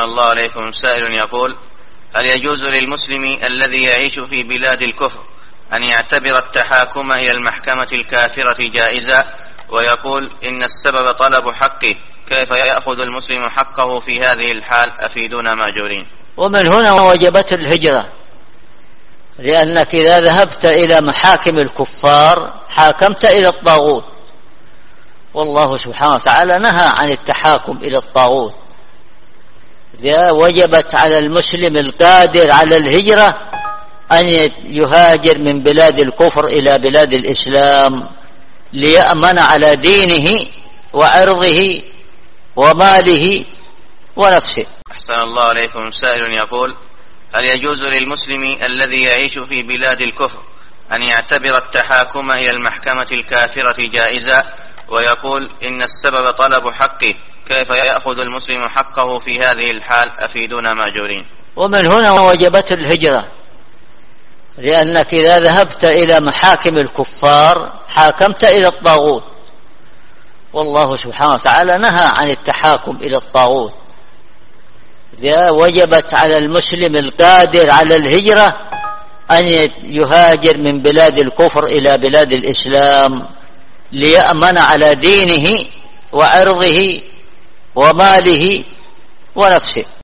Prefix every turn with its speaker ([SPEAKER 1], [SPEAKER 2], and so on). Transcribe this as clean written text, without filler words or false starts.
[SPEAKER 1] الله عليكم. سائل يقول: هل يجوز للمسلم الذي يعيش في بلاد الكفر أن يعتبر التحاكم إلى المحكمة الكافرة جائزا، ويقول إن السبب طلب حقه، كيف يأخذ المسلم حقه في هذه الحال؟ أفيدونا ماجورين.
[SPEAKER 2] ومن هنا وجبت الهجرة، لأنك إذا ذهبت إلى محاكم الكفار حاكمت إلى الطاغوت، والله سبحانه وتعالى نهى عن التحاكم إلى الطاغوت. وجبت على المسلم القادر على الهجرة أن يهاجر من بلاد الكفر إلى بلاد الإسلام ليأمن على دينه وعرضه وماله ونفسه.
[SPEAKER 1] أحسن الله عليكم. سائل يقول: هل يجوز للمسلم الذي يعيش في بلاد الكفر أن يعتبر التحاكم إلى المحكمة الكافرة جائزا، ويقول إن السبب طلب حقه، كيف يأخذ المسلم حقه في هذه الحال؟ أفيدونا ماجورين.
[SPEAKER 2] ومن هنا وجبت الهجرة، لأنك إذا ذهبت إلى محاكم الكفار حاكمت إلى الطاغوت، والله سبحانه وتعالى نهى عن التحاكم إلى الطاغوت. وجبت على المسلم القادر على الهجرة أن يهاجر من بلاد الكفر إلى بلاد الإسلام ليأمن على دينه وعرضه وماله ونفسه.